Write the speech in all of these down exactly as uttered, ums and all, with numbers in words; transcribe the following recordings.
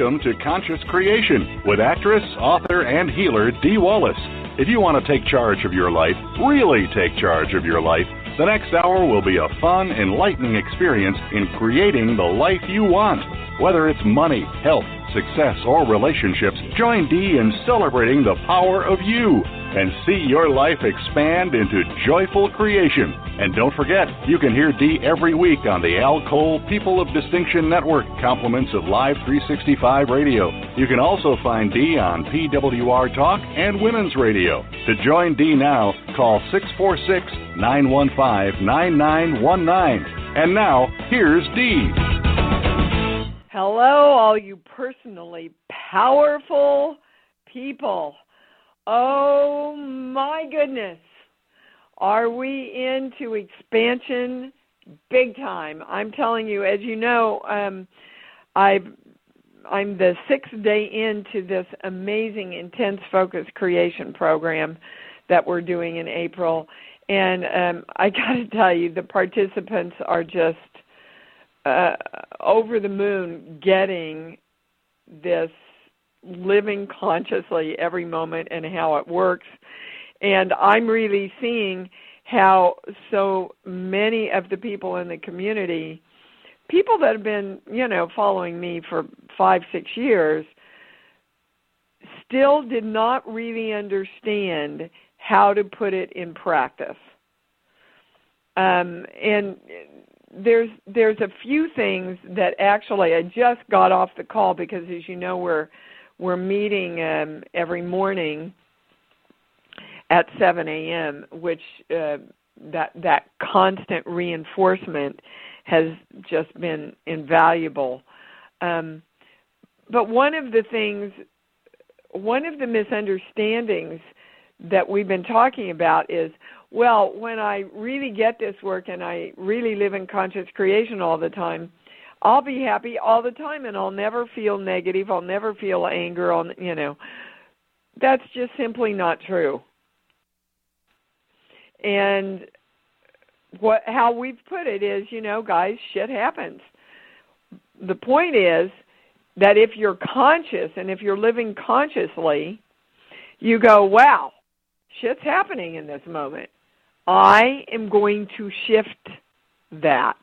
Welcome to Conscious Creation with actress, author, and healer Dee Wallace. If you want to take charge of your life, really take charge of your life, the next hour will be a fun, enlightening experience in creating the life you want. Whether it's money, health, success, or relationships, join Dee in celebrating the power of you and see your life expand into joyful creation. And don't forget, you can hear Dee every week on the Al Cole People of Distinction Network, compliments of Live three sixty-five Radio. You can also find Dee on P W R Talk and Women's Radio. To join Dee now, call six four six, nine one five, nine nine one nine. And now, here's Dee. Hello, all you personally powerful people. Oh, my goodness. Are we into expansion big time? I'm telling you, as you know, um, I've, I'm the sixth day into this amazing intense focus creation program that we're doing in April. And um, I got to tell you, the participants are just uh, over the moon getting this living consciously every moment and how it works. And I'm really seeing how so many of the people in the community, people that have been, you know, following me for five, six years, still did not really understand how to put it in practice. Um, and there's there's a few things that actually I just got off the call because, as you know, we're we're meeting um, every morning at seven a.m., which uh, that that constant reinforcement has just been invaluable. Um, but one of the things, one of the misunderstandings that we've been talking about is, well, when I really get this work and I really live in conscious creation all the time, I'll be happy all the time and I'll never feel negative. I'll never feel anger. I'll, you know, that's just simply not true. And what how we've put it is, you know, guys, shit happens. The point is that if you're conscious and if you're living consciously, you go, wow, shit's happening in this moment. I am going to shift that.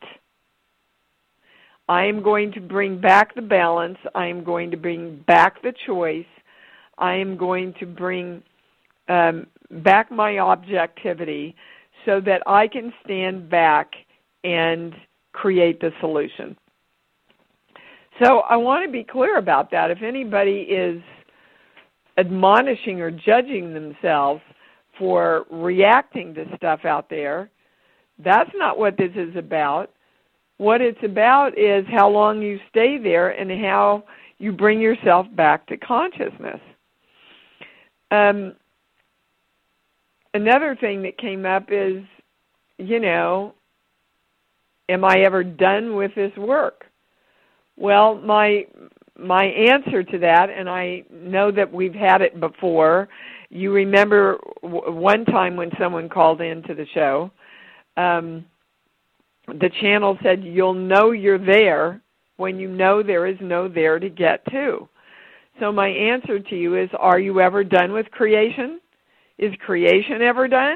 I am going to bring back the balance. I am going to bring back the choice. I am going to bring um, back my objectivity so that I can stand back and create the solution. So I want to be clear about that. If anybody is admonishing or judging themselves for reacting to stuff out there, that's not what this is about. What it's about is how long you stay there and how you bring yourself back to consciousness. Um, another thing that came up is, you know, am I ever done with this work? Well, my my answer to that, and I know that we've had it before. You remember w- one time when someone called into the show, um, the channel said, you'll know you're there when you know there is no there to get to. So my answer to you is, are you ever done with creation? Is creation ever done?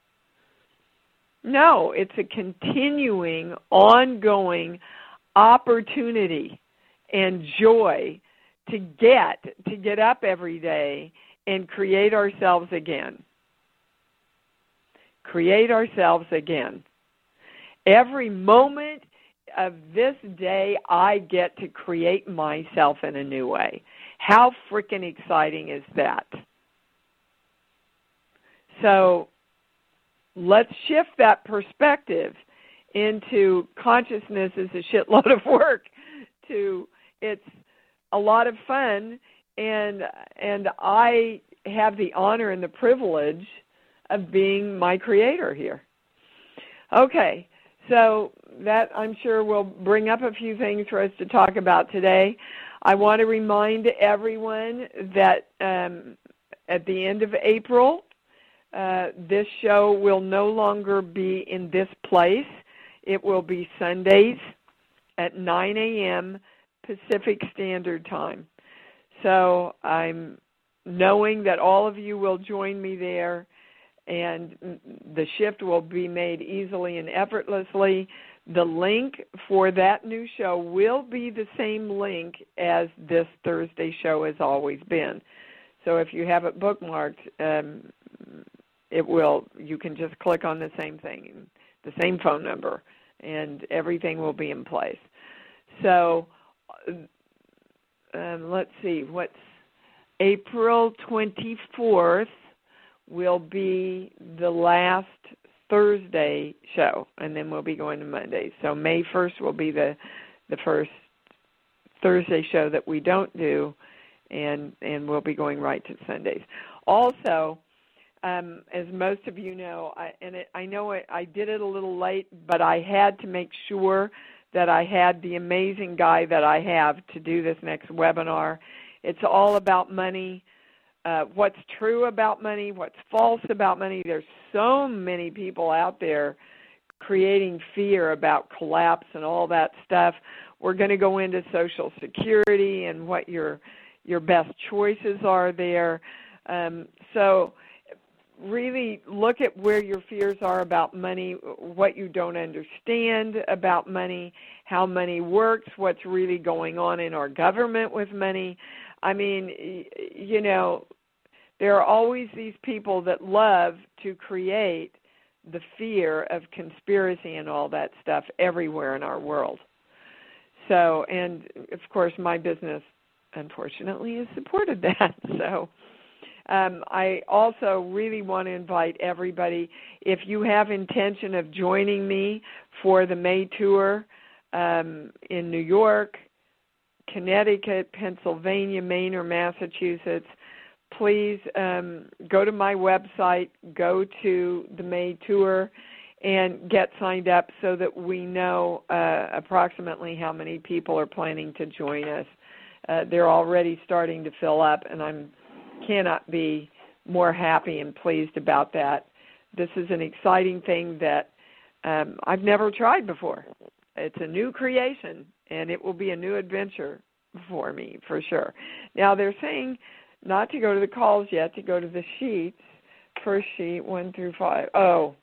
No, it's a continuing, ongoing opportunity and joy to get, to get up every day and create ourselves again. Create ourselves again. Every moment of this day, I get to create myself in a new way. How freaking exciting is that? So let's shift that perspective into consciousness is a shitload of work to it's a lot of fun, and and I have the honor and the privilege of being my creator here. Okay. So that, I'm sure, will bring up a few things for us to talk about today. I want to remind everyone that um, at the end of April, uh, this show will no longer be in this place. It will be Sundays at nine a.m. Pacific Standard Time. so I'm knowing that all of you will join me there, and the shift will be made easily and effortlessly. The link for that new show will be the same link as this Thursday show has always been. So if you have it bookmarked, um, it will. You can just click on the same thing, the same phone number, and everything will be in place. So um, let's see, what's April twenty-fourth will be the last Thursday show, and then we'll be going to Monday. So May first will be the the first Thursday show that we don't do, and and we'll be going right to Sundays. Also, um, as most of you know, I, and it, I know it, I did it a little late, but I had to make sure that I had the amazing guy that I have to do this next webinar. It's all about money, uh, what's true about money, what's false about money. There's so many people out there creating fear about collapse and all that stuff. We're going to go into Social Security and what your your best choices are there. Um, so really look at where your fears are about money, what you don't understand about money, how money works, what's really going on in our government with money. I mean, you know, there are always these people that love to create the fear of conspiracy and all that stuff everywhere in our world. So, and of course, my business, unfortunately, has supported that. So um, I also really want to invite everybody, if you have intention of joining me for the May tour um, in New York, Connecticut, Pennsylvania, Maine, or Massachusetts, please um, go to my website, go to the May tour, and get signed up so that we know uh, approximately how many people are planning to join us. Uh, they're already starting to fill up, and I cannot be more happy and pleased about that. This is an exciting thing that um, I've never tried before. It's a new creation, and it will be a new adventure for me, for sure. Now, they're saying not to go to the calls yet, to go to the sheets. First sheet, one through five. Oh,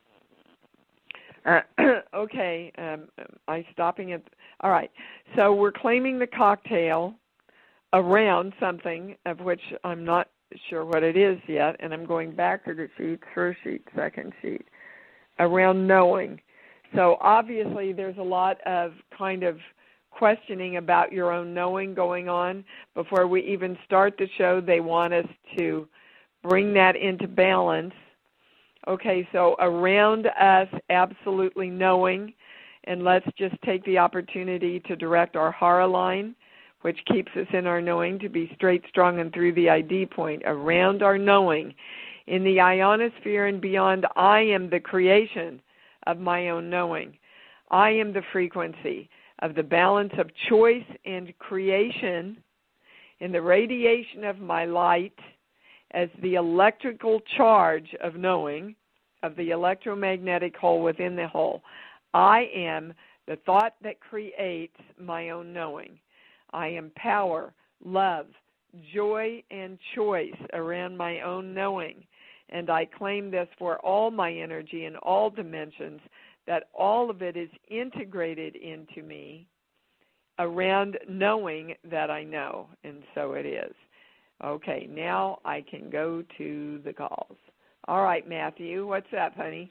uh, okay. Um, I'm stopping at, all right. So we're claiming the cocktail around something of which I'm not sure what it is yet, and I'm going back to the sheet, first sheet, second sheet, around knowing. So obviously there's a lot of kind of questioning about your own knowing going on. Before we even start the show, they want us to bring that into balance. Okay, so around us, absolutely knowing, and let's just take the opportunity to direct our Hara line, which keeps us in our knowing, to be straight, strong, and through the I D point. Around our knowing, in the ionosphere and beyond, I am the creation of my own knowing. I am the frequency of the balance of choice and creation in the radiation of my light as the electrical charge of knowing, of the electromagnetic whole within the whole. I am the thought that creates my own knowing. I am power, love, joy, and choice around my own knowing. And I claim this for all my energy in all dimensions, that all of it is integrated into me around knowing that I know, and so it is. Okay, now I can go to the calls. All right, Matthew, what's up, honey?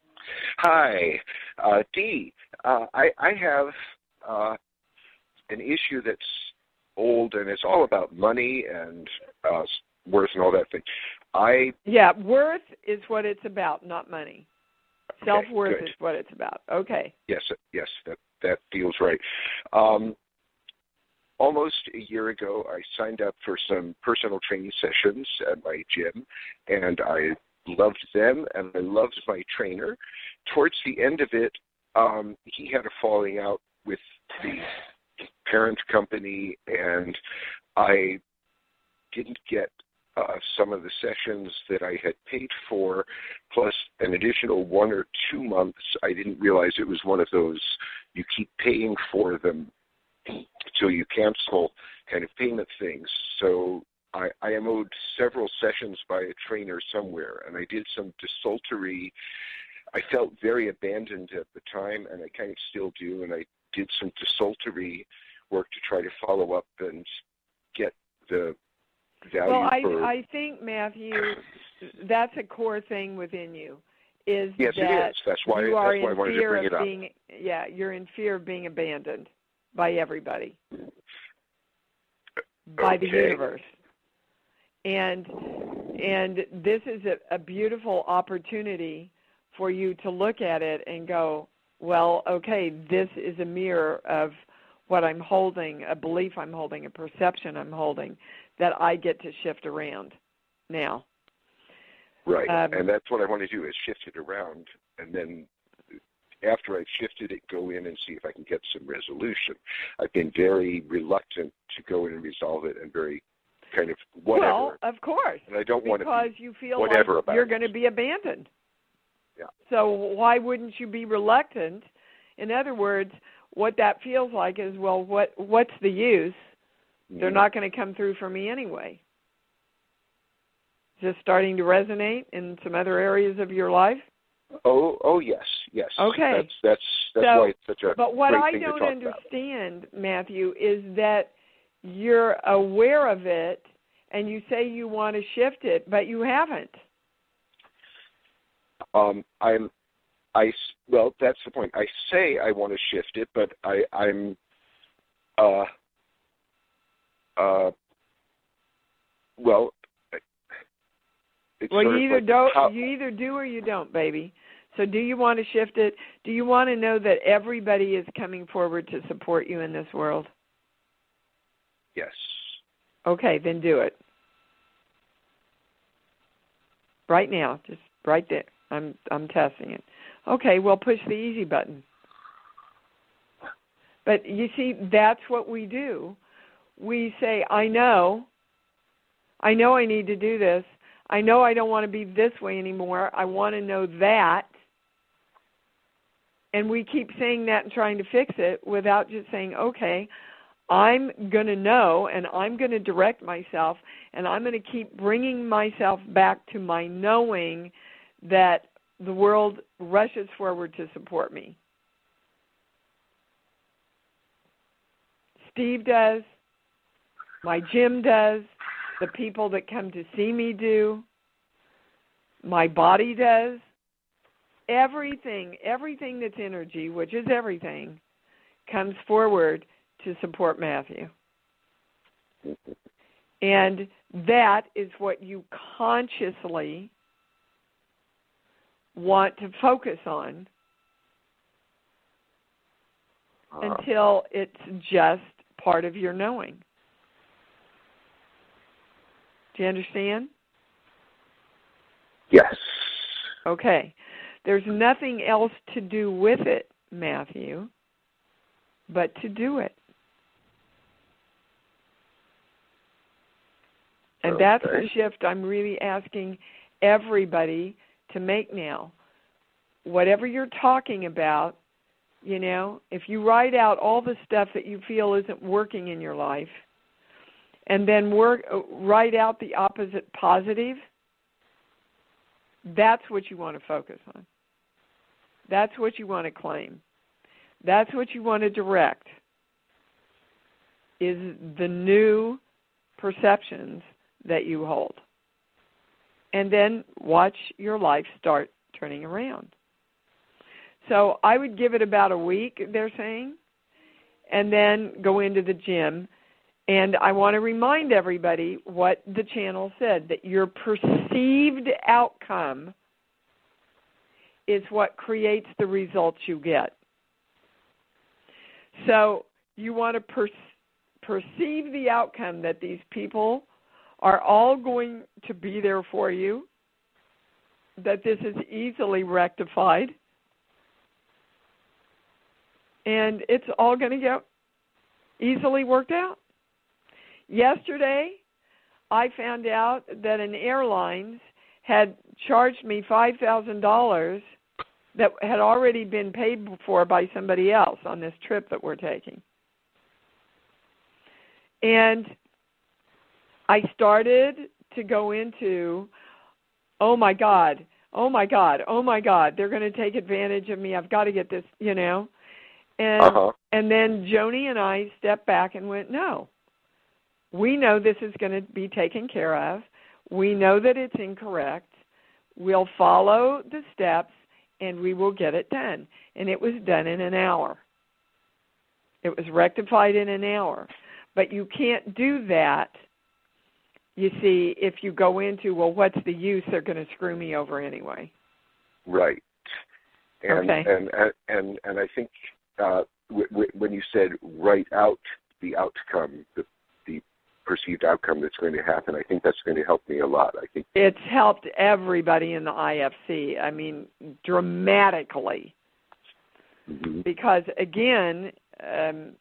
Hi, uh, Dee. Uh, I, I have uh, an issue that's old, and it's all about money and uh, worth and all that thing. I yeah, worth is what it's about, not money. Okay, Self-worth good. is what it's about. Okay. Yes, yes, that that feels right. Um, almost a year ago, I signed up for some personal training sessions at my gym, and I loved them, and I loved my trainer. Towards the end of it, um, he had a falling out with the parent company, and I didn't get uh, some of the sessions that I had paid for, plus an additional one or two months. I didn't realize it was one of those you keep paying for them till you cancel kind of payment things. so I, I am owed several sessions by a trainer somewhere, and I did some desultory. I felt very abandoned at the time, and I kind of still do, and I did some desultory work to try to follow up and get the value. Well, I, for... I think, Matthew, that's a core thing within you. Is yes, that it is. That's why, you are that's why I in wanted to fear bring of it up. being, yeah, you're in fear of being abandoned by everybody, by okay. the universe. And and this is a, a beautiful opportunity for you to look at it and go, well, okay, this is a mirror of what I'm holding, a belief I'm holding, a perception I'm holding, that I get to shift around now. Right, um, and that's what I want to do is shift it around, and then after I've shifted it, go in and see if I can get some resolution. I've been very reluctant to go in and resolve it, and very kind of whatever. Well, of course, and I don't want to because you feel whatever like about you're it. going to be abandoned. Yeah. So why wouldn't you be reluctant? In other words, what that feels like is, well, what what's the use? Mm-hmm. They're not going to come through for me anyway. Just starting to resonate in some other areas of your life? Oh, oh yes, yes. Okay. That's that's that's so, why it's such a But what great I thing don't to talk understand, about. Matthew, is that you're aware of it and you say you want to shift it, but you haven't. Um, I'm, I well, that's the point. I say I want to shift it, but I, I'm, uh, uh, well. It's well, you either like don't, how, you either do or you don't, baby. So, do you want to shift it? Do you want to know that everybody is coming forward to support you in this world? Yes. Okay, then do it. Right now, just right there. I'm I'm testing it. Okay, well, push the easy button. But you see, that's what we do. We say, I know. I know I need to do this. I know I don't want to be this way anymore. I want to know that. And we keep saying that and trying to fix it without just saying, okay, I'm going to know and I'm going to direct myself and I'm going to keep bringing myself back to my knowing that the world rushes forward to support me. Steve does. My gym does. The people that come to see me do. My body does. Everything, everything that's energy, which is everything, comes forward to support Matthew. And that is what you consciously want to focus on uh, until it's just part of your knowing. Do you understand? Yes. Okay. There's nothing else to do with it, Matthew, but to do it. And okay. that's the shift I'm really asking everybody to make now. Whatever you're talking about, you know, if you write out all the stuff that you feel isn't working in your life, and then work, write out the opposite positive, that's what you want to focus on. That's what you want to claim. That's what you want to direct, is the new perceptions that you hold. And then watch your life start turning around. So I would give it about a week, they're saying, and then go into the gym. And I want to remind everybody what the channel said, that your perceived outcome is what creates the results you get. So you want to per- perceive the outcome that these people are all going to be there for you, that this is easily rectified, and it's all going to get easily worked out. Yesterday, I found out that an airlines had charged me five thousand dollars that had already been paid for by somebody else on this trip that we're taking. And I started to go into, oh, my God, oh, my God, oh, my God, they're going to take advantage of me. I've got to get this, you know. And uh-huh. and then Joni and I stepped back and went, no, we know this is going to be taken care of. We know that it's incorrect. We'll follow the steps, and we will get it done. And it was done in an hour. It was rectified in an hour. But you can't do that, you see, if you go into, well, what's the use? They're going to screw me over anyway. Right. And, okay. and, and, and, and I think uh, w- w- when you said write out the outcome, the, the perceived outcome that's going to happen, I think that's going to help me a lot. I think it's helped everybody in the I F C, I mean, dramatically. Mm-hmm. Because, again, um,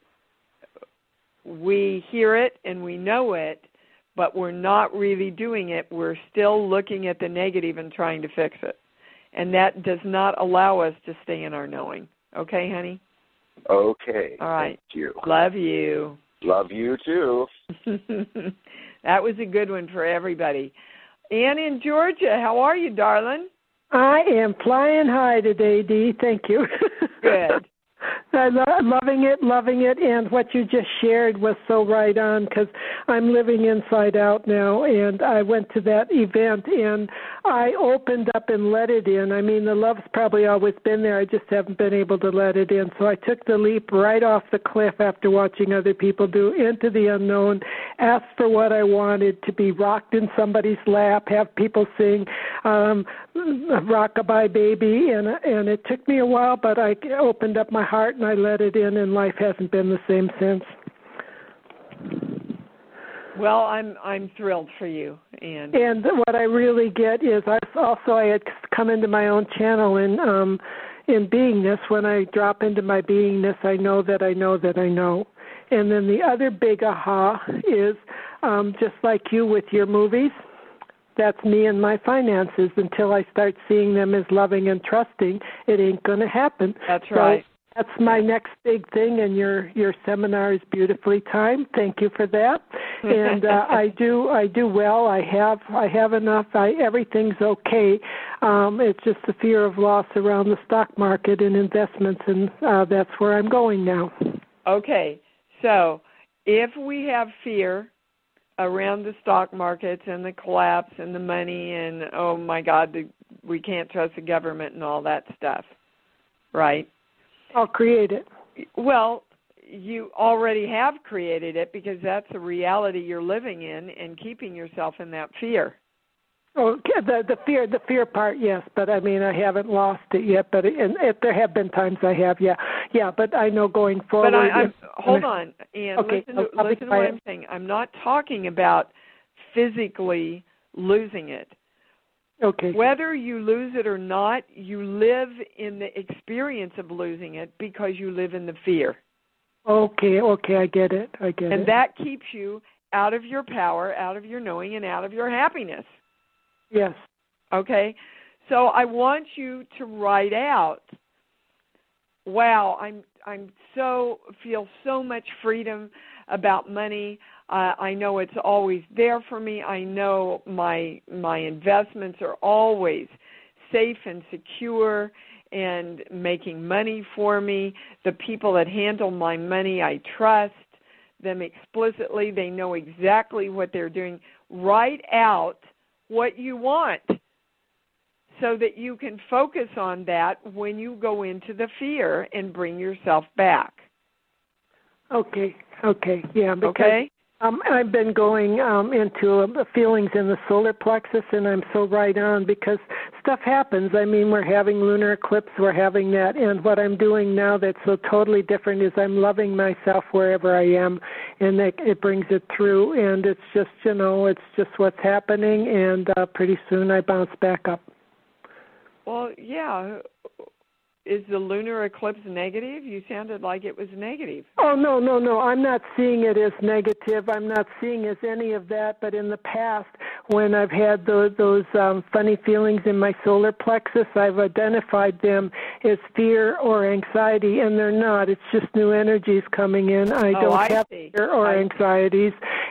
we hear it and we know it, but we're not really doing it. We're still looking at the negative and trying to fix it. And that does not allow us to stay in our knowing. Okay, honey? Okay. All right. Thank you. Love you. Love you, too. That was a good one for everybody. Ann in Georgia, how are you, darling? I am flying high today, Dee. Thank you. Good. I'm loving it, loving it, and what you just shared was so right on because I'm living inside out now, and I went to that event, and I opened up and let it in. I mean, the love's probably always been there. I just haven't been able to let it in. So I took the leap right off the cliff after watching other people do into the unknown, asked for what I wanted, to be rocked in somebody's lap, have people sing um, Rockabye Baby, and, and it took me a while, but I opened up my heart and I let it in, and life hasn't been the same since. Well, I'm I'm thrilled for you, and and what I really get is I also I had come into my own channel in um, in beingness. When I drop into my beingness, I know that I know that I know. And then the other big aha is um, just like you with your movies. That's me and my finances. Until I start seeing them as loving and trusting, it ain't going to happen. That's right. So that's my next big thing, and your your seminar is beautifully timed. Thank you for that. And uh, I do I do well. I have I have enough. I, everything's okay. Um, it's just the fear of loss around the stock market and investments, and uh, that's where I'm going now. Okay, so if we have fear around the stock markets and the collapse and the money and, oh, my God, the, we can't trust the government and all that stuff, right? I'll create it. Well, you already have created it because that's the reality you're living in and keeping yourself in that fear. Oh, the the fear, the fear part, yes, but I mean, I haven't lost it yet. But it, and if there have been times I have, yeah, yeah. But I know going forward. But I, I'm, if, hold on, and okay, listen to, listen to what I'm saying. I'm not talking about physically losing it. Okay. Whether you lose it or not, you live in the experience of losing it because you live in the fear. Okay, okay, I get it. I get and it. And that keeps you out of your power, out of your knowing, and out of your happiness. Yes. Okay? So I want you to write out, wow, I'm I'm so feel so much freedom about money. Uh, I know it's always there for me. I know my my investments are always safe and secure and making money for me. The people that handle my money, I trust them explicitly. They know exactly what they're doing. Write out what you want so that you can focus on that when you go into the fear and bring yourself back. Okay, okay, yeah. Because, okay? Um, I've been going um, into uh, feelings in the solar plexus, and I'm so right on because stuff happens. I mean, we're having lunar eclipse, we're having that, and what I'm doing now that's so totally different is I'm loving myself wherever I am, and it, it brings it through, and it's just, you know, it's just what's happening, and uh, pretty soon I bounce back up. Well, yeah. Is the lunar eclipse negative? You sounded like it was negative. Oh, no, no, no. I'm not seeing it as negative. I'm not seeing it as any of that. But in the past, when I've had those, those um, funny feelings in my solar plexus, I've identified them as fear or anxiety, and they're not. It's just new energies coming in. I oh, don't I have see. fear or I anxieties.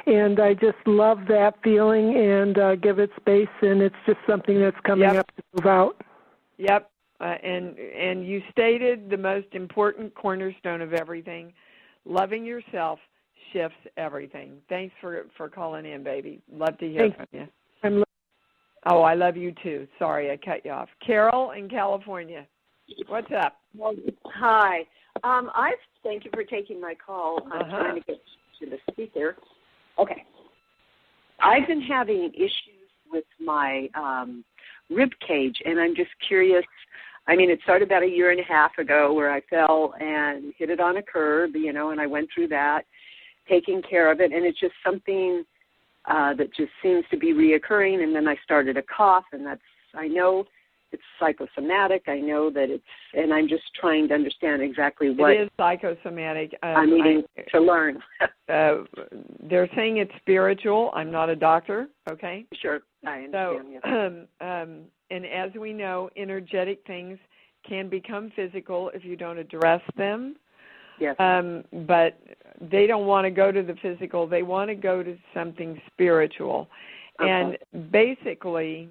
and I just love that feeling and uh, give it space, and it's just something that's coming yep. up to move out. Yep, uh, and and you stated the most important cornerstone of everything: loving yourself shifts everything. Thanks for for calling in, baby. Love to hear Thanks. from you. I'm oh, I love you too. Sorry, I cut you off. Carol in California, what's up? Well, hi. Um, I thank you for taking my call. I'm uh-huh. trying to get to the speaker. Okay. I've been having issues with my um, rib cage, and I'm just curious. I mean, it started about a year and a half ago where I fell and hit it on a curb, you know, and I went through that, taking care of it, and it's just something uh, that just seems to be reoccurring. And then I started a cough, and that's, I know it's psychosomatic. I know that it's, and I'm just trying to understand exactly what. It is psychosomatic. Um, I'm needing I, to learn. uh, they're saying it's spiritual. I'm not a doctor, okay? Sure, I understand. So, yes. um, um, and as we know, energetic things can become physical if you don't address them. Yes. Um, but they don't want to go to the physical. They want to go to something spiritual. Okay. And basically,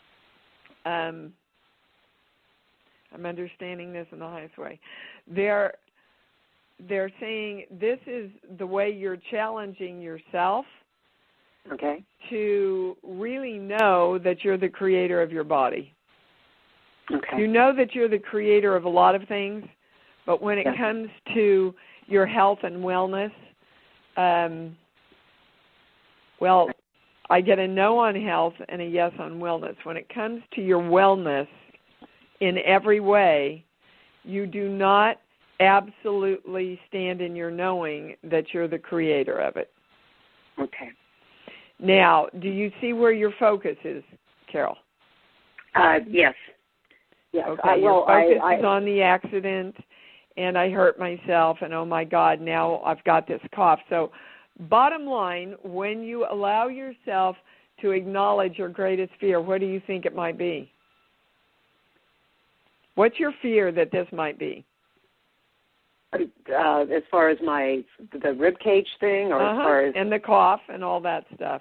um, I'm understanding this in the highest way. They're, they're saying this is the way you're challenging yourself Okay. to really know that you're the creator of your body. Okay. You know that you're the creator of a lot of things, but when it yes. comes to your health and wellness, um, well, I get a no on health and a yes on wellness. When it comes to your wellness in every way, you do not absolutely stand in your knowing that you're the creator of it. Okay. Now, do you see where your focus is, Carol? Uh, yes. Yes. Okay, I, your well, focus I, I, is on the accident, and I hurt myself, and oh my God, now I've got this cough. So bottom line, when you allow yourself to acknowledge your greatest fear, what do you think it might be? What's your fear that this might be? Uh, as far as my the rib cage thing, or uh-huh. as far as and the cough and all that stuff.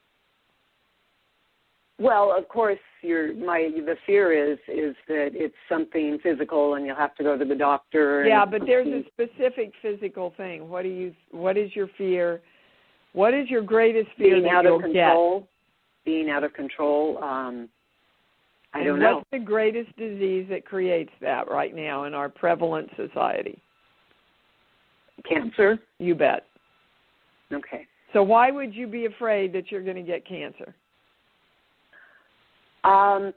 Well, of course, your my the fear is is that it's something physical, and you'll have to go to the doctor. Yeah, and but there's a specific physical thing. What do you? What is your fear? What is your greatest fear being that out you'll of control. Get? Being out of control. Um, I and don't know. What's the greatest disease that creates that right now in our prevalent society? Cancer. You bet. Okay. So why would you be afraid that you're going to get cancer? Um.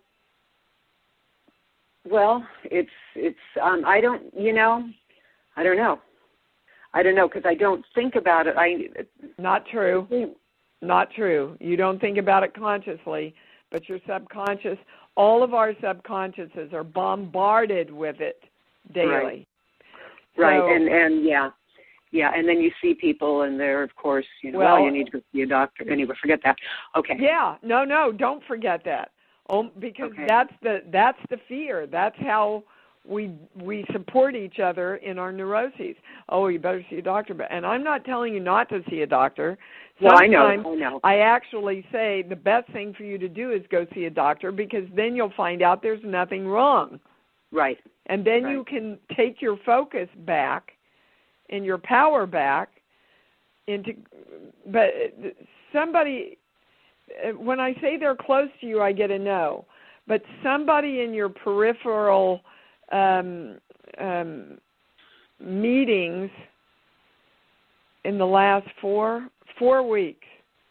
Well, it's it's. Um. I don't. You know. I don't know. I don't know because I don't think about it. I. Not true. Not true. You don't think about it consciously, but your subconscious. All of our subconsciouses are bombarded with it daily. Right. So, right. And and yeah. Yeah, and then you see people, and they're, of course, you know, well, well, you need to go see a doctor. Anyway, forget that. Okay. Yeah, no, no, don't forget that. Oh, because okay. that's the that's the fear. That's how we we support each other in our neuroses. Oh, you better see a doctor. And I'm not telling you not to see a doctor. Well, I know. Sometimes I know. I actually say the best thing for you to do is go see a doctor because then you'll find out there's nothing wrong. Right. And then right. you can take your focus back and your power back into, but somebody, when I say they're close to you, I get a no, but somebody in your peripheral um, um, meetings in the last four, four weeks,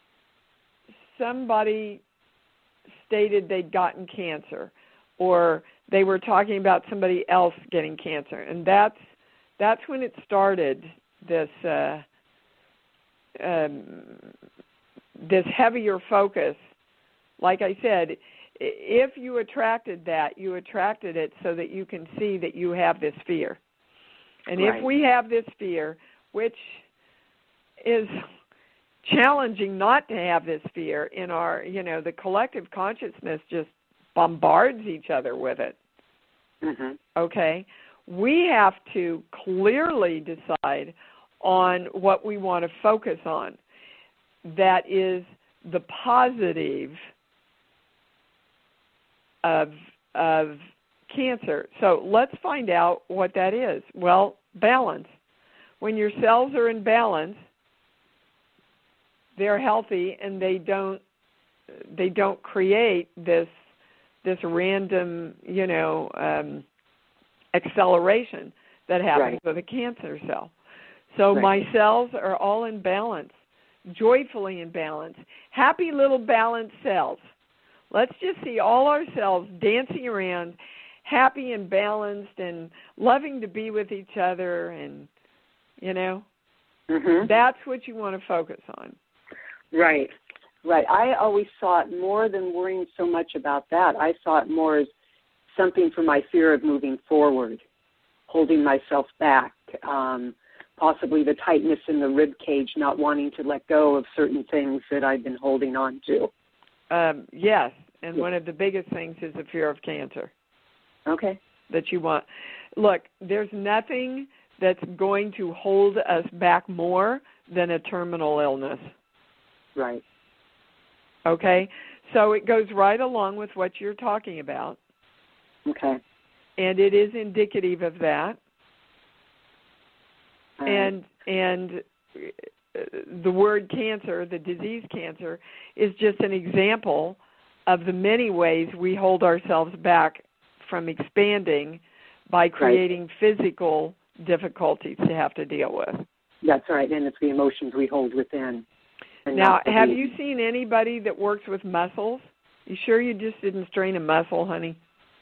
somebody stated they'd gotten cancer, or they were talking about somebody else getting cancer, and that's That's when it started, this uh, um, this heavier focus. Like I said, if you attracted that, you attracted it so that you can see that you have this fear. And right. if we have this fear, which is challenging not to have this fear in our, you know, the collective consciousness just bombards each other with it. Mm-hmm. Okay? We have to clearly decide on what we want to focus on. that is the positive of of cancer. So let's find out what that is. Well, balance. When your cells are in balance, they're healthy and they don't they don't create this this random, you know, um, acceleration that happens Right. with a cancer cell. So Right. my cells are all in balance, joyfully in balance, happy little balanced cells. Let's just see all our cells dancing around, happy and balanced and loving to be with each other, and, you know, Mm-hmm. that's what you want to focus on. Right, right. I always saw it more than worrying so much about that. I saw it more as something for my fear of moving forward, holding myself back, um, possibly the tightness in the rib cage, not wanting to let go of certain things that I've been holding on to. Um, yes, and Yeah. one of the biggest things is the fear of cancer Okay. that you want. Look, there's nothing that's going to hold us back more than a terminal illness, Right. okay? So it goes right along with what you're talking about, Okay. and it is indicative of that. Uh, And and uh, the word cancer, the disease cancer, is just an example of the many ways we hold ourselves back from expanding by creating right. physical difficulties to have to deal with. That's right, and it's the emotions we hold within. Now, have you seen anybody that works with muscles? You sure you just didn't strain a muscle, honey?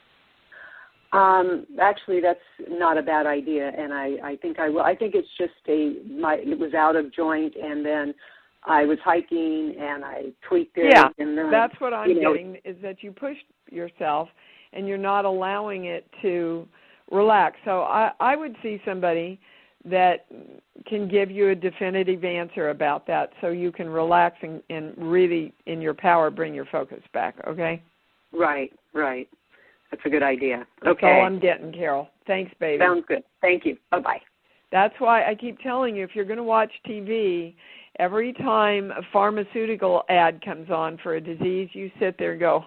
Um, actually, that's not a bad idea, and I, I think I will. I think it's just a my. It was out of joint, and then I was hiking, and I tweaked it. Yeah, and then, that's what I'm you know, getting, is that you pushed yourself, and you're not allowing it to relax. So I, I would see somebody that can give you a definitive answer about that, so you can relax and, and really, in your power, bring your focus back, okay? Right, right. That's a good idea. That's okay. all I'm getting, Carol. Thanks, baby. Sounds good. Thank you. Bye-bye. That's why I keep telling you, if you're going to watch T V, every time a pharmaceutical ad comes on for a disease, you sit there and go,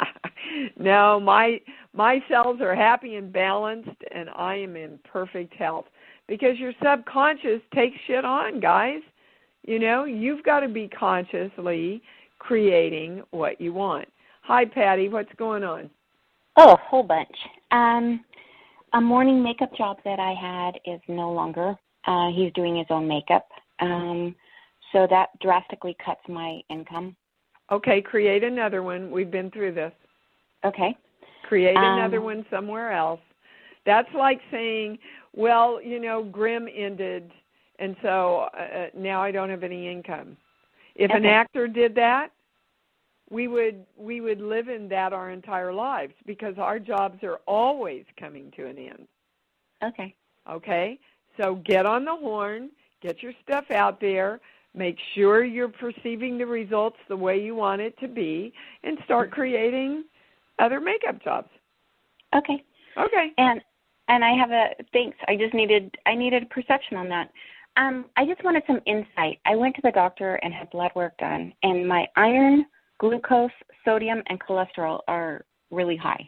no, my my cells are happy and balanced, and I am in perfect health. Because your subconscious takes shit on, guys. You know, you've got to be consciously creating what you want. Hi, Patty. What's going on? Oh, a whole bunch. Um, a morning makeup job that I had is no longer. Uh, he's doing his own makeup. Um, so that drastically cuts my income. Okay, create another one. We've been through this. Okay. Create um, another one somewhere else. That's like saying, well, you know, Grimm ended, and so uh, now I don't have any income. If okay. an actor did that, we would we would live in that our entire lives, because our jobs are always coming to an end. Okay. Okay? So get on the horn, get your stuff out there, make sure you're perceiving the results the way you want it to be, and start creating other makeup jobs. Okay. Okay. And and I have a thanks. I just needed I needed perception on that. Um, I just wanted some insight. I went to the doctor and had blood work done, and my iron, glucose, sodium, and cholesterol are really high.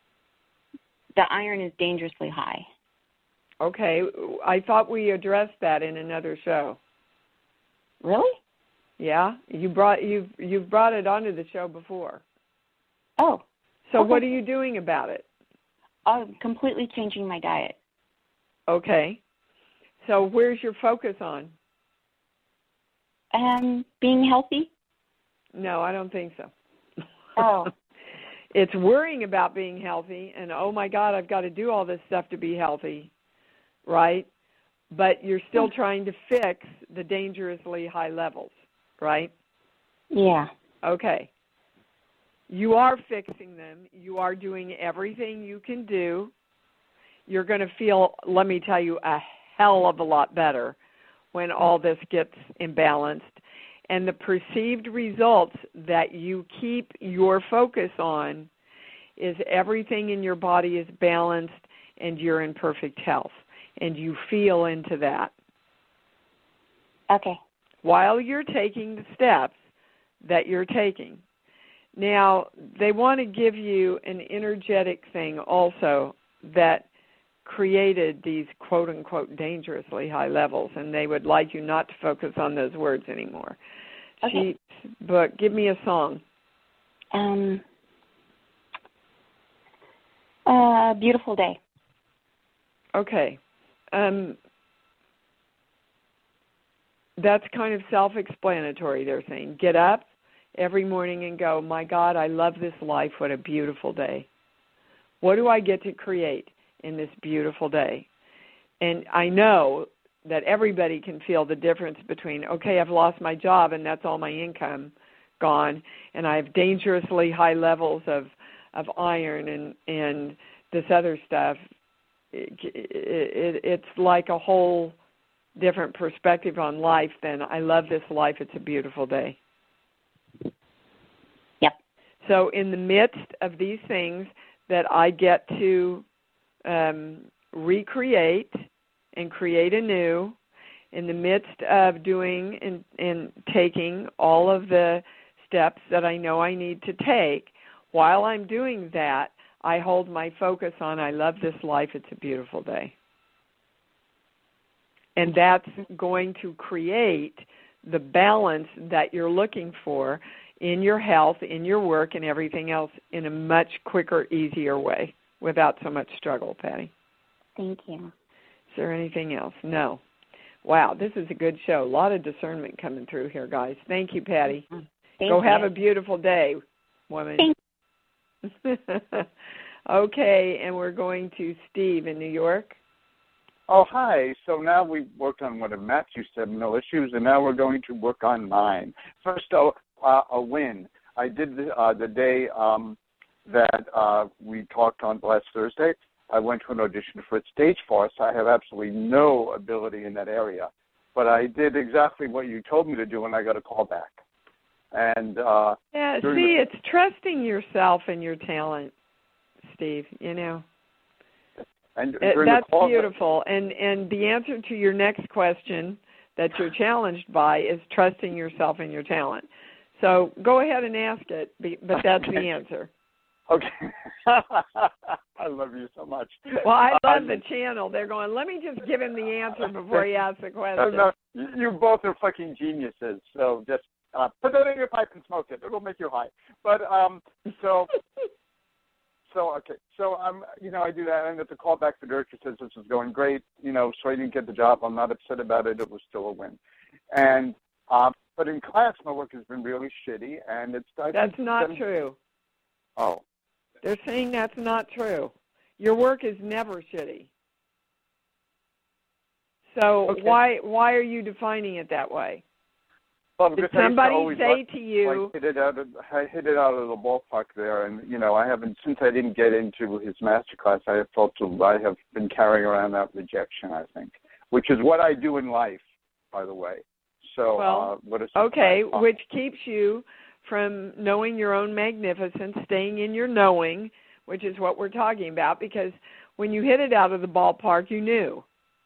The iron is dangerously high. Okay. I thought we addressed that in another show. Really? Yeah. You brought you've you've brought it onto the show before. Oh. So okay. What are you doing about it? I'm completely changing my diet. Okay. So where's your focus on? Um, being healthy? No, I don't think so. Oh. It's worrying about being healthy, and oh my God, I've got to do all this stuff to be healthy, right? But you're still trying to fix the dangerously high levels, right? Yeah. Okay. You are fixing them. You are doing everything you can do. You're going to feel, let me tell you, a hell of a lot better when all this gets imbalanced. And the perceived results that you keep your focus on is everything in your body is balanced and you're in perfect health. And you feel into that. Okay. while you're taking the steps that you're taking. Now, they want to give you an energetic thing also that created these quote-unquote dangerously high levels, and they would like you not to focus on those words anymore. Okay. Sheets, book, give me a song. Um, uh, Beautiful Day. Okay. Um, that's kind of self-explanatory, they're saying. Get up every morning and go, my God, I love this life. What a beautiful day. What do I get to create in this beautiful day? And I know that everybody can feel the difference between, okay, I've lost my job and that's all my income gone, and I have dangerously high levels of, of iron and, and this other stuff. It, it, it's like a whole different perspective on life than I love this life, it's a beautiful day. Yep. So in the midst of these things that I get to um, recreate and create anew, in the midst of doing and, and taking all of the steps that I know I need to take, while I'm doing that, I hold my focus on, I love this life, it's a beautiful day. And that's going to create the balance that you're looking for in your health, in your work, and everything else in a much quicker, easier way without so much struggle, Patty. Thank you. Is there anything else? No. Wow, this is a good show. A lot of discernment coming through here, guys. Thank you, Patty. Thank Go you. have a beautiful day, woman. Thank Okay, and we're going to Steve in New York. Oh, hi. So now we've worked on one of Matthew's seminal issues, and now we're going to work on mine. First, uh, uh, a win. I did the, uh, the day um, that uh, we talked on last Thursday. I went to an audition for a stage farce. I have absolutely no ability in that area. But I did exactly what you told me to do, and I got a call back. And uh, yeah, see, the- it's trusting yourself and your talent, Steve, you know. And It, during that's the call, beautiful. And and the answer to your next question that you're challenged by is trusting yourself and your talent. So go ahead and ask it, but that's okay. the answer. Okay. I love you so much. Well, I love um, the channel. They're going, let me just give him the answer before he asks the question. No, no, you both are fucking geniuses. So just uh, put that in your pipe and smoke it. It'll make you high. But um, so... So, okay, so, um, you know, I do that, and I get the call back. The director says this is going great, you know, so I didn't get the job. I'm not upset about it. It was still a win. And, um, but in class, my work has been really shitty, and it's... I That's not been, true. Oh. They're saying that's not true. Your work is never shitty. So Okay. why why are you defining it that way? Well, Did because I used to somebody always say like, to you... like hit it out of, I hit it out of the ballpark there, and, you know, I haven't, since I didn't get into his master class, I have felt to, I have been carrying around that rejection, I think, which is what I do in life, by the way. So, well, uh, what is okay, uh, which keeps you from knowing your own magnificence, staying in your knowing, which is what we're talking about, because when you hit it out of the ballpark, you knew.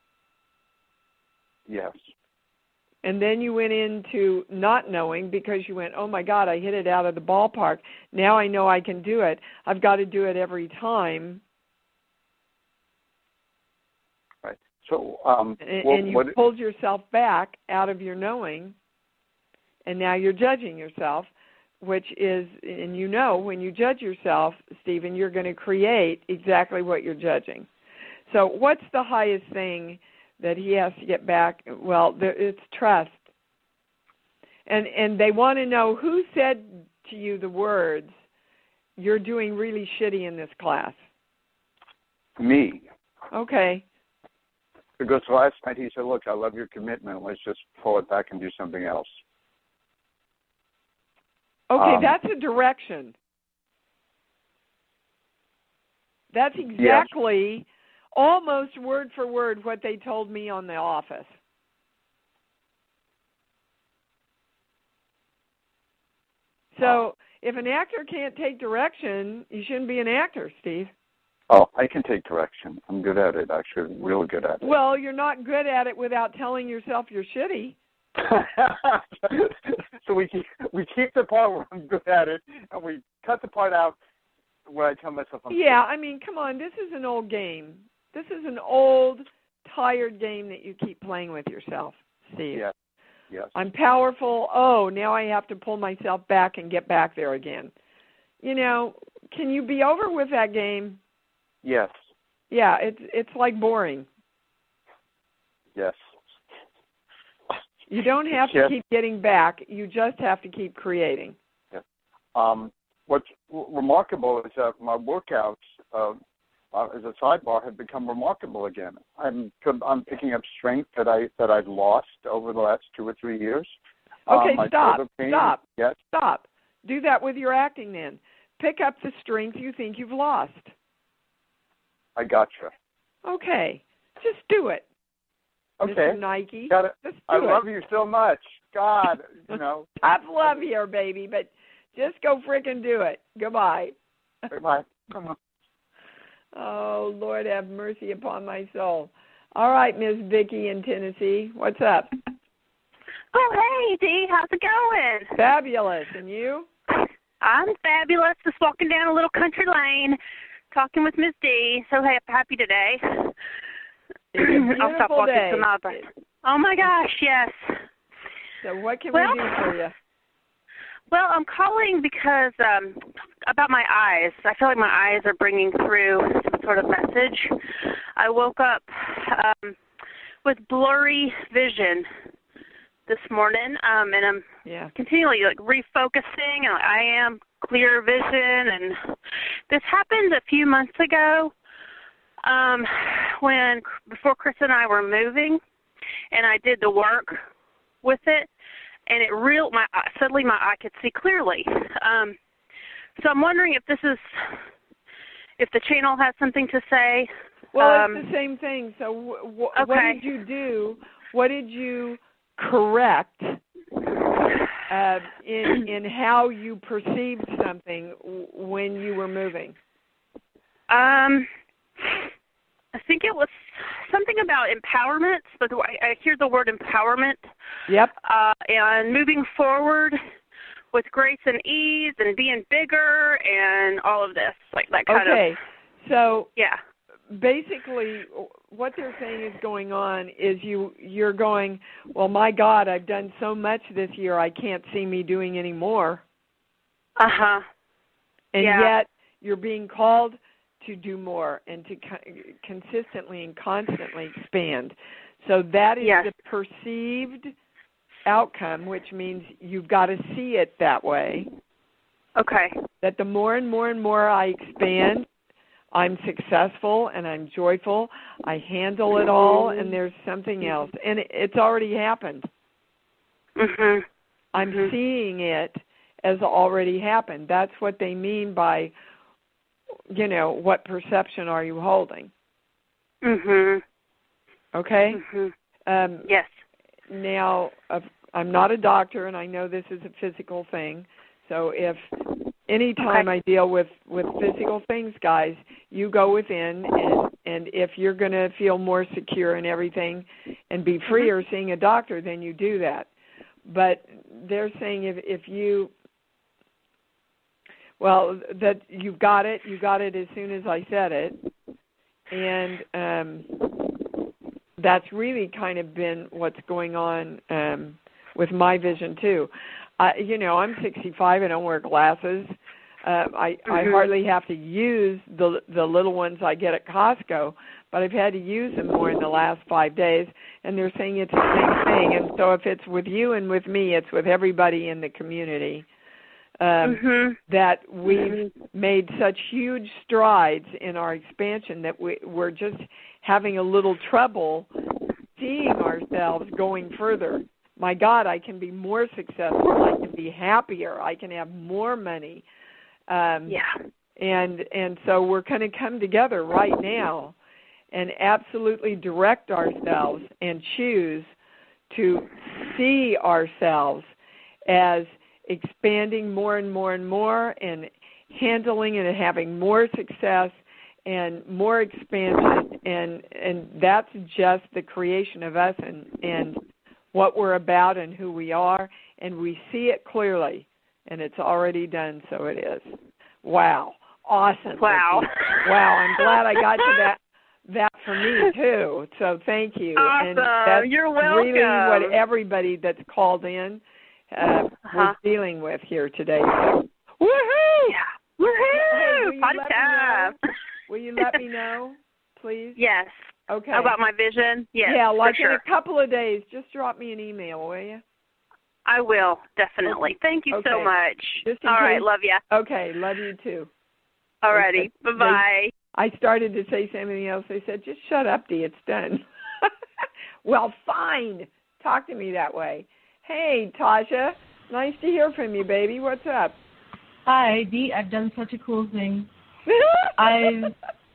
Yes. And then you went into not knowing because you went, oh, my God, I hit it out of the ballpark. Now I know I can do it. I've got to do it every time. Right. So, um, and, well, and you what, pulled yourself back out of your knowing, and now you're judging yourself, which is, and you know, when you judge yourself, Stephen, you're going to create exactly what you're judging. So what's the highest thing that he has to get back? Well, there, it's trust. And and they want to know who said to you the words, you're doing really shitty in this class. me. Okay. Because last night he said, look, I love your commitment. Let's just pull it back and do something else. Okay, Um, that's a direction. That's exactly... Yes. Almost word for word what they told me on The Office. So if an actor can't take direction, you shouldn't be an actor, Steve. Oh, I can take direction. I'm good at it, actually. Real good at it. Well, you're not good at it without telling yourself you're shitty. So we keep, we keep the part where I'm good at it, and we cut the part out where I tell myself I'm Yeah, I mean, come on, this is an old game. This is an old, tired game that you keep playing with yourself, Steve. Yes, yes. I'm powerful. Oh, now I have to pull myself back and get back there again. You know, can you be over with that game? Yes. Yeah, it's it's like boring. Yes. You don't have to yes. keep getting back. You just have to keep creating. Yeah. Um, what's w- remarkable is that my workouts, uh, uh, as a sidebar, have become remarkable again. I'm I'm picking up strength that I that I've lost over the last two or three years. Okay, um, stop. Pain, stop. Yes. Stop. Do that with your acting then. Pick up the strength you think you've lost. I gotcha. Okay. Just do it. Okay. Mister Nike. Got it. Just do I it. love you so much. God, you know. Tough love here, baby, but just go frickin' do it. Goodbye. Bye. Come on. Oh, Lord have mercy upon my soul. All right, Miss Vicky in Tennessee. What's up? Oh, hey, Dee. How's it going? Fabulous. And you? I'm fabulous. Just walking down a little country lane, talking with Miss D. So ha- happy today. It's a beautiful I'll stop walking day. to my bus. Oh, my gosh, yes. So what can well, we do for you? Well, I'm calling because um, about my eyes. I feel like my eyes are bringing through some sort of message. I woke up um, with blurry vision this morning, um, and I'm yeah. continually like refocusing, and I am clear vision. And this happened a few months ago um, when before Chris and I were moving, and I did the work with it, and it real my suddenly my eye could see clearly. Um, so I'm wondering if this is if the channel has something to say. Well, um, it's the same thing. So w- w- okay. what did you do? What did you correct uh, in in how you perceived something w- when you were moving? Um, I think it was something about empowerment, but I, I hear the word empowerment. Yep. Uh, and moving forward with grace and ease and being bigger and all of this, like that kind okay. of. Okay. So yeah. Basically, what they're saying is going on is you you're going, well, my God, I've done so much this year, I can't see me doing any more. Uh huh. And yeah. yet you're being called to do more and to co- consistently and constantly expand. So that is yes. the perceived outcome, which means you've got to see it that way. Okay. That the more and more and more I expand, I'm successful and I'm joyful. I handle it all, and there's something else. And it, it's already happened. Mhm. I'm mm-hmm. seeing it as already happened. That's what they mean by, you know, what perception are you holding? Mhm. Okay? Mhm. Um, yes. Now, uh, I'm not a doctor, and I know this is a physical thing. So if any time okay. I deal with, with physical things, guys, you go within, and, and if you're going to feel more secure and everything and be freer mm-hmm. seeing a doctor, then you do that. But they're saying if, if you, well, that you've got it, you got it as soon as I said it. And um, that's really kind of been what's going on um, with my vision, too. Uh, you know, I'm sixty-five. I don't wear glasses. Uh, I, mm-hmm. I hardly have to use the the little ones I get at Costco, but I've had to use them more in the last five days, and they're saying it's the same thing. And so if it's with you and with me, it's with everybody in the community. Um, mm-hmm. That we've mm-hmm. made such huge strides in our expansion that we, we're just having a little trouble seeing ourselves going further. My God, I can be more successful. I can be happier. I can have more money. Um, yeah. And and so we're going to come together right now and absolutely direct ourselves and choose to see ourselves as expanding more and more and more and handling and having more success and more expansion. And, and that's just the creation of us and, and what we're about and who we are, and we see it clearly, and it's already done, so it is. Wow. Awesome. Wow. Wow, I'm glad I got to that that for me, too. So thank you. Awesome. And that's You're welcome. really what everybody that's called in uh, uh-huh. was dealing with here today. So, woohoo! Yeah. Woohoo! Hey, Party time. Will you let me know, please? Yes. Okay. About my vision? Yes. Yeah, like for sure. in a couple of days, just drop me an email, will you? I will, definitely. Okay. Thank you Okay. so much. Just in All right, case. love ya. Okay, love you too. All righty. Okay. Bye-bye. They, I started to say something else. They said, just shut up, Dee, it's done. Well, fine. Talk to me that way. Hey, Tasha, nice to hear from you, baby. What's up? Hi, Dee. I've done such a cool thing. I've...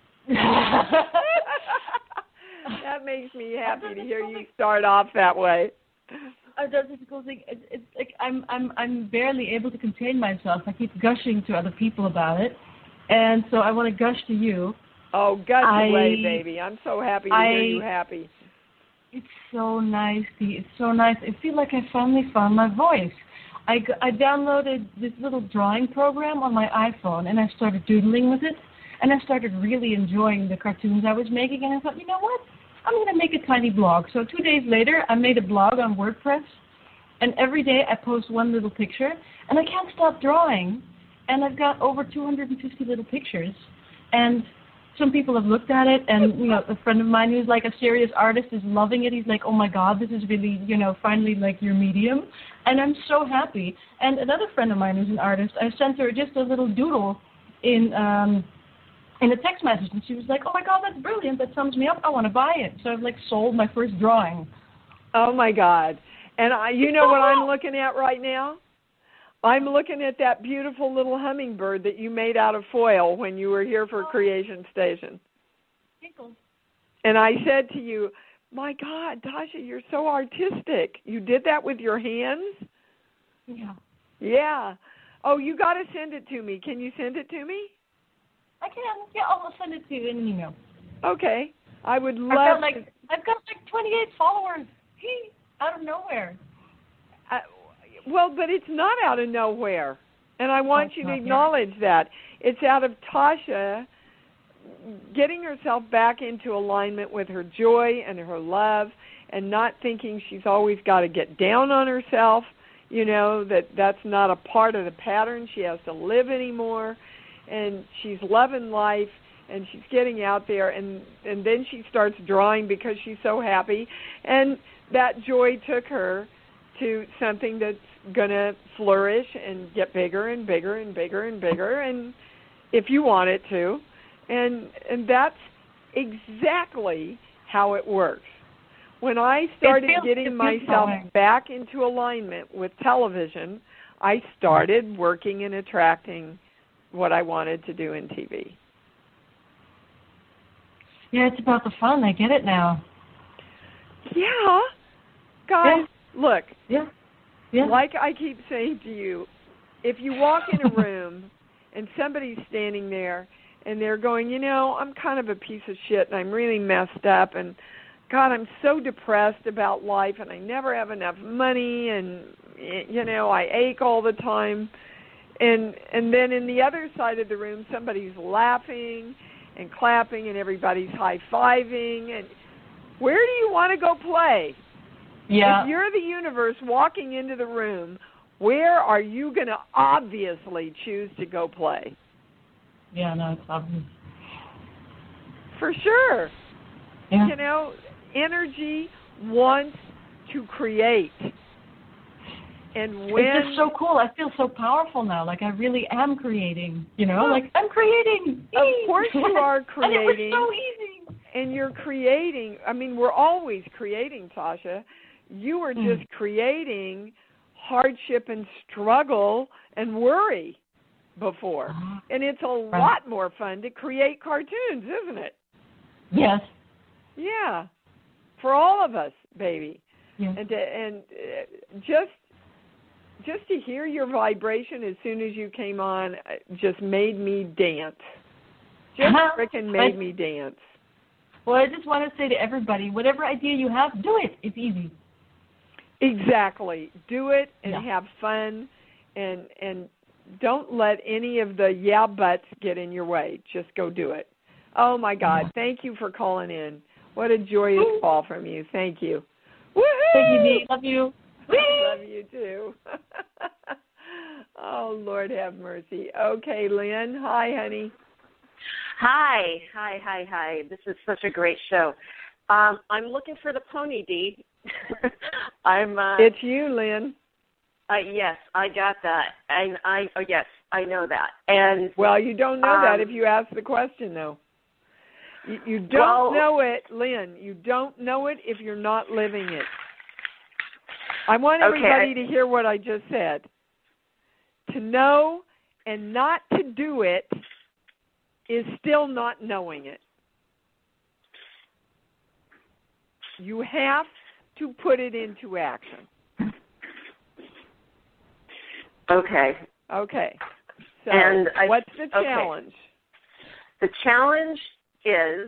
That makes me happy to hear you start off that way. I've done such a cool thing. It's, it's like I'm I'm I'm barely able to contain myself. I keep gushing to other people about it, and so I want to gush to you. Oh, gush I, away, baby! I'm so happy to I, hear you happy. It's so nice, Dee. It's so nice. I feel like I finally found my voice. I I downloaded this little drawing program on my iPhone, and I started doodling with it, and I started really enjoying the cartoons I was making, and I thought, you know what? I'm going to make a tiny blog. So two days later, I made a blog on WordPress, and every day I post one little picture, and I can't stop drawing, and I've got over two hundred fifty little pictures, and some people have looked at it, and, you know, a friend of mine who's like a serious artist is loving it. He's like, oh, my God, this is really, you know, finally like your medium, and I'm so happy. And another friend of mine who's an artist, I sent her just a little doodle in um, in a text message, and she was like, oh, my God, that's brilliant. That sums me up. I want to buy it. So I've, like, sold my first drawing. Oh, my God. And I, you know what I'm looking at right now? I'm looking at that beautiful little hummingbird that you made out of foil when you were here for Creation Station. And I said to you, my God, Tasha, you're so artistic. You did that with your hands? Yeah. Yeah. Oh, you got to send it to me. Can you send it to me? I can. Yeah, I'll send it to you in an email. Okay. I would love I've got like, to. I've got like twenty-eight followers. Hey, out of nowhere. Uh, well, but it's not out of nowhere. And I want oh, you to acknowledge here. that. It's out of Tasha getting herself back into alignment with her joy and her love, and not thinking she's always got to get down on herself, you know, that that's not a part of the pattern she has to live anymore. And she's loving life, and she's getting out there, and, and then she starts drawing because she's so happy. And that joy took her to something that's going to flourish and get bigger and bigger and bigger and bigger, and if you want it to. And and that's exactly how it works. When I started feels, getting myself back into alignment with television, I started working and attracting what I wanted to do in T V. Yeah, it's about the fun. I get it now. Yeah. Guys, yeah. look. Yeah. Yeah. Like I keep saying to you, if you walk in a room and somebody's standing there and they're going, you know, I'm kind of a piece of shit and I'm really messed up and, God, I'm so depressed about life and I never have enough money and, you know, I ache all the time. And and then in the other side of the room, somebody's laughing and clapping and everybody's high-fiving. And where do you want to go play? Yeah. If you're the universe walking into the room, where are you going to obviously choose to go play? Yeah, no, it's obvious. For sure. Yeah. You know, energy wants to create. And when it's just so cool. I feel so powerful now. Like I really am creating. You know, like I'm creating. Of course you are creating. And it was so easy. And you're creating. I mean, we're always creating, Tasha. You were just mm. creating hardship and struggle and worry before. Uh-huh. And it's a right. lot more fun to create cartoons, isn't it? Yes. Yeah. For all of us, baby. Yes. And to, and uh, just just to hear your vibration as soon as you came on just made me dance. Just frickin' made I, me dance. Well, I just want to say to everybody, whatever idea you have, do it. It's easy. Exactly. Do it and Yeah. have fun, and and don't let any of the yeah buts get in your way. Just go do it. Oh my God! Thank you for calling in. What a joyous Woo. call from you. Thank you. Woo-hoo! Thank you, Dee. Love you. Love you too. Oh Lord, have mercy. Okay, Lynn. Hi, honey. Hi, hi, hi, hi. This is such a great show. Um, I'm looking for the pony, Dee. I'm. Uh, It's you, Lynn. Uh, yes, I got that, and I. Oh, yes, I know that. And Well, you don't know um, that if you ask the question, though. You, you don't well, know it, Lynn. You don't know it if you're not living it. I want Okay, everybody I- to hear what I just said. To know and not to do it is still not knowing it. You have to put it into action. Okay. Okay. So And I- what's the okay. challenge? The challenge is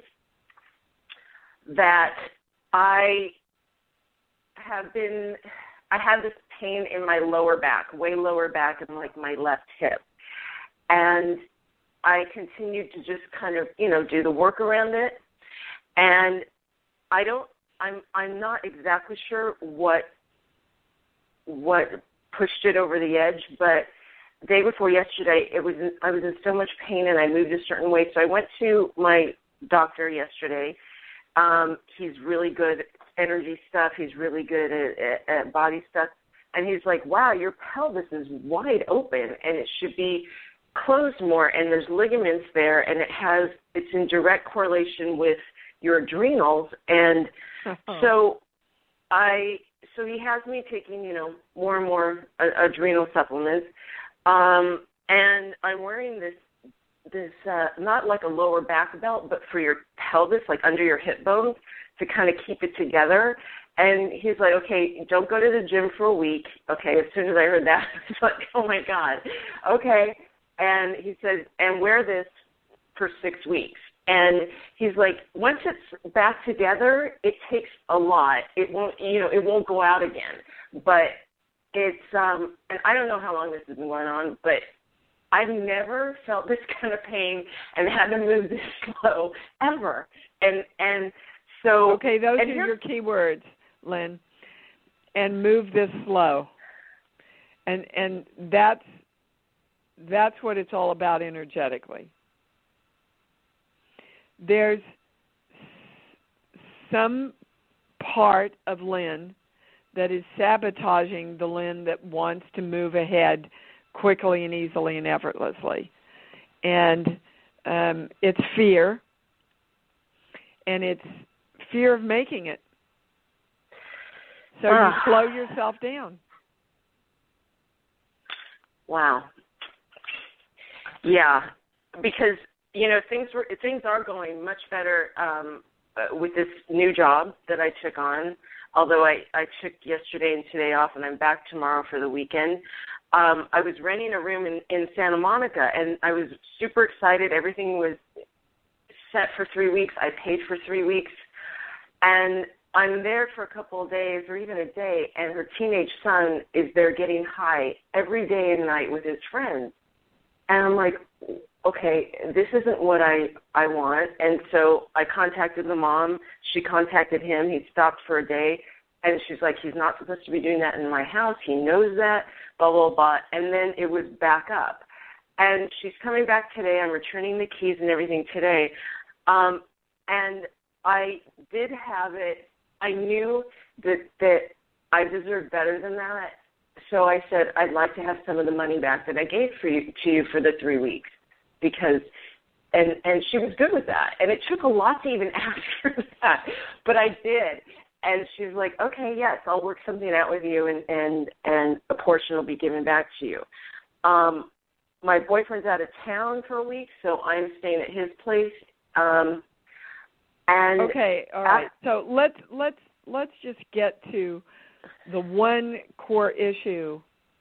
that I have been, I have this pain in my lower back, way lower back in like my left hip. And I continue to just kind of, you know, do the work around it. And I don't, I'm, I'm not exactly sure what, what pushed it over the edge, but the day before yesterday, it was in, I was in so much pain and I moved a certain way. So I went to my doctor yesterday. Um, he's really good at energy stuff. He's really good at, at, at body stuff. And he's like, wow, your pelvis is wide open and it should be closed more. And there's ligaments there and it has, it's in direct correlation with your adrenals. And so I, so he has me taking, you know, more and more uh, adrenal supplements. Um, and I'm wearing this, this uh, not like a lower back belt, but for your pelvis, like under your hip bones, to kind of keep it together. And he's like, okay, don't go to the gym for a week. Okay, as soon as I heard that, I was like, oh, my God. Okay. And he said, and wear this for six weeks. And he's like, once it's back together, it takes a lot. It won't, you know, it won't go out again. But it's, um, and I don't know how long this has been going on, but I've never felt this kind of pain and had to move this slow ever. And and so okay, those and are here, your key words, Lynn. And move this slow. And and that's that's what it's all about energetically. There's some part of Lynn that is sabotaging the Lynn that wants to move ahead quickly and easily and effortlessly. And um, it's fear, and it's fear of making it. So uh, you slow yourself down. Wow. Yeah, because, you know, things were things are going much better um, uh, with this new job that I took on, although I, I took yesterday and today off, and I'm back tomorrow for the weekend. Um, I was renting a room in, in Santa Monica, and I was super excited. Everything was set for three weeks. I paid for three weeks. And I'm there for a couple of days or even a day, and her teenage son is there getting high every day and night with his friends. And I'm like, okay, this isn't what I, I want. And so I contacted the mom. She contacted him. He stopped for a day. And she's like, he's not supposed to be doing that in my house. He knows that, blah, blah, blah. And then it was back up. And she's coming back today. I'm returning the keys and everything today. Um, and I did have it. I knew that, that I deserved better than that. So I said, I'd like to have some of the money back that I gave for you, to you for the three weeks. Because, and, and she was good with that. And it took a lot to even ask her that. But I did. And she's like, okay, yes, I'll work something out with you, and, and, and a portion will be given back to you. Um, my boyfriend's out of town for a week, so I'm staying at his place. Um, and okay, all right. I, so let's let's let's just get to the one core issue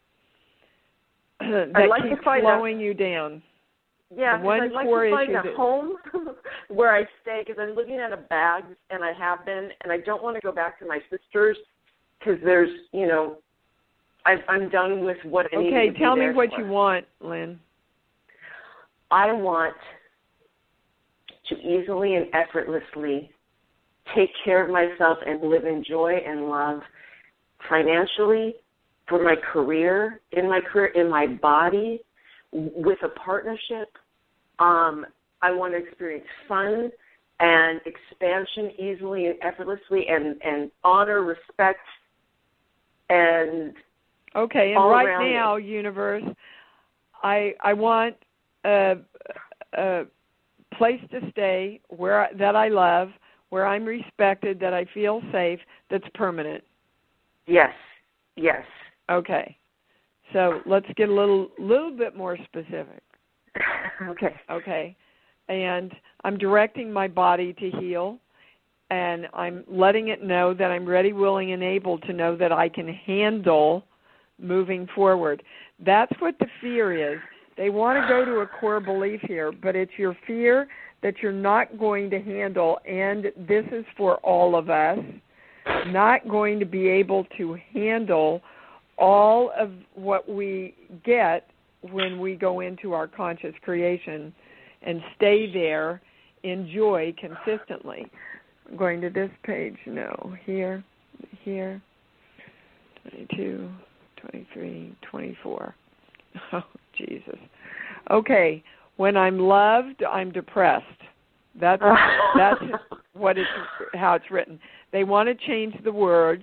that I'd like keeps to find slowing out, you down. Yeah, the one I'd like core to find issue a that, home where I stay, because I'm living out of bags, and I have been, and I don't want to go back to my sister's because there's, you know, I've, I'm done with what I need to be there. Okay, tell me what for. you want, Lynn. I want to easily and effortlessly take care of myself and live in joy and love financially, for my career, in my career, in my body, with a partnership. Um, I want to experience fun and expansion easily and effortlessly, and, and honor, respect, and okay. And all right around now, it. universe, I I want a, a place to stay where I, that I love, where I'm respected, that I feel safe, that's permanent. Yes. Yes. Okay. So let's get a little little bit more specific. Okay. Okay. And I'm directing my body to heal, and I'm letting it know that I'm ready, willing, and able to know that I can handle moving forward. That's what the fear is. They want to go to a core belief here, but it's your fear that you're not going to handle, and this is for all of us, not going to be able to handle all of what we get when we go into our conscious creation and stay there in joy consistently. I'm going to this page, no, here, here, twenty-two, twenty-three, twenty-four. Oh, Jesus. Okay, when I'm loved, I'm depressed. That's that's what it's how it's written. They want to change the words.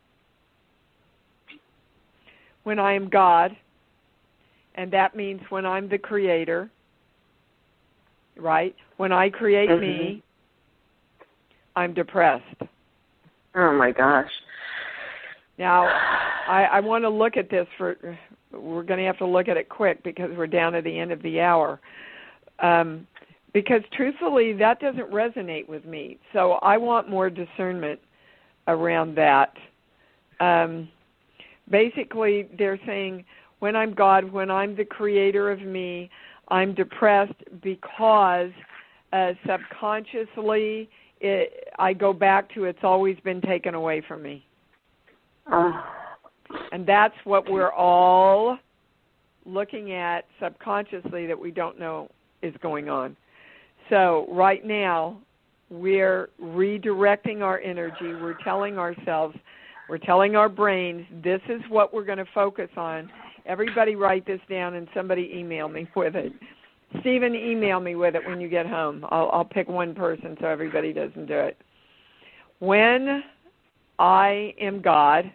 When I am God, and that means when I'm the creator, right? When I create mm-hmm. me, I'm depressed. Oh, my gosh. Now, I, I want to look at this for, we're going to have to look at it quick because we're down at the end of the hour. Um, because truthfully, that doesn't resonate with me. So I want more discernment around that. Um, basically, they're saying, when I'm God, when I'm the creator of me, I'm depressed because uh, subconsciously it, I go back to it's always been taken away from me. Uh, and that's what we're all looking at subconsciously that we don't know is going on. So right now, we're redirecting our energy. We're telling ourselves, we're telling our brains, this is what we're going to focus on. Everybody write this down and somebody email me with it. Stephen, email me with it when you get home. I'll, I'll pick one person so everybody doesn't do it. When I am God,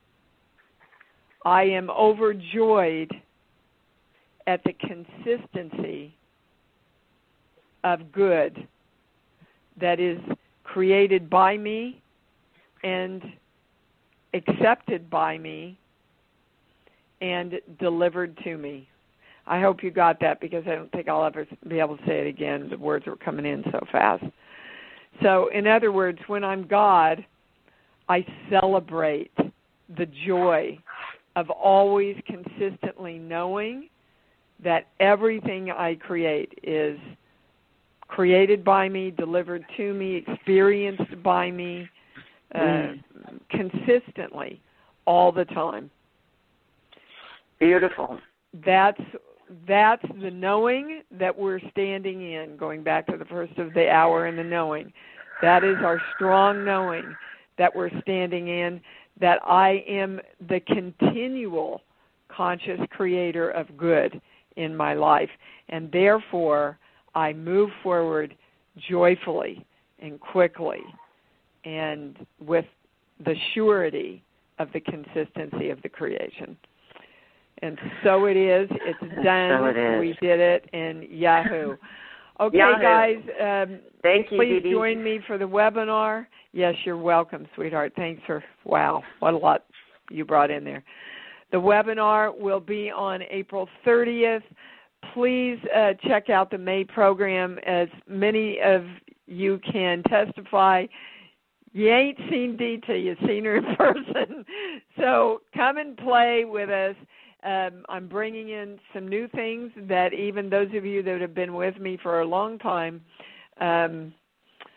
I am overjoyed at the consistency of good that is created by me and accepted by me and delivered to me. I hope you got that because I don't think I'll ever be able to say it again. The words were coming in so fast. So, in other words, when I'm God, I celebrate the joy of always consistently knowing that everything I create is created by me, delivered to me, experienced by me, uh, mm. consistently, all the time. Beautiful. That's that's the knowing that we're standing in, going back to the first of the hour and the knowing. That is our strong knowing that we're standing in, that I am the continual conscious creator of good in my life. And therefore, I move forward joyfully and quickly and with the surety of the consistency of the creation. And so it is. It's done. So it is. We did it, and Yahoo. Okay, Yahoo. guys. Um, Thank you, please Dee Dee. join me for the webinar. Yes, you're welcome, sweetheart. Thanks for, wow, what a lot you brought in there. The webinar will be on April thirtieth. Please uh, check out the May program. As many of you can testify, you ain't seen Dee till you've seen her in person. So come and play with us. Um, I'm bringing in some new things that even those of you that have been with me for a long time, um,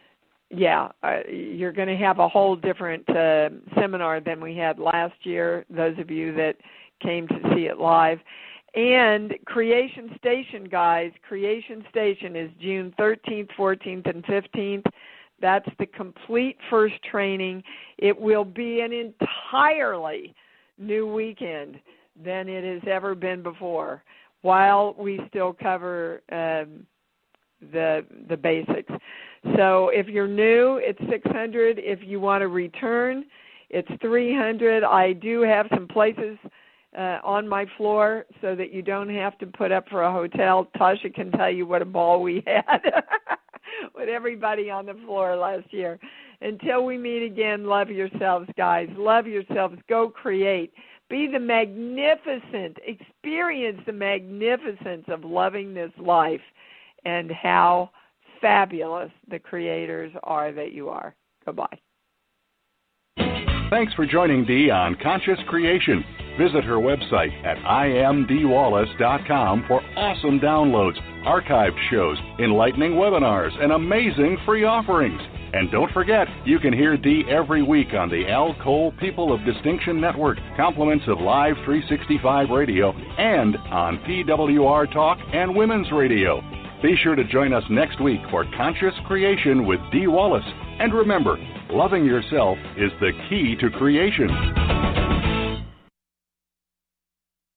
yeah, uh, you're going to have a whole different uh, seminar than we had last year, those of you that came to see it live. And Creation Station, guys, Creation Station is June thirteenth, fourteenth, and fifteenth. That's the complete first training. It will be an entirely new weekend than it has ever been before, while we still cover um, the the basics. So if you're new, it's six hundred dollars. If you want to return, it's three hundred dollars. I do have some places uh, on my floor so that you don't have to put up for a hotel. Tasha can tell you what a ball we had with everybody on the floor last year. Until we meet again, love yourselves, guys. Love yourselves. Go create. Be the magnificent, experience the magnificence of loving this life and how fabulous the creators are that you are. Goodbye. Thanks for joining Dee on Conscious Creation. Visit her website at I am Dee Wallace dot com for awesome downloads, archived shows, enlightening webinars, and amazing free offerings. And don't forget, you can hear Dee every week on the Al Cole People of Distinction Network, compliments of Live three sixty-five Radio, and on P W R Talk and Women's Radio. Be sure to join us next week for Conscious Creation with Dee Wallace. And remember, loving yourself is the key to creation.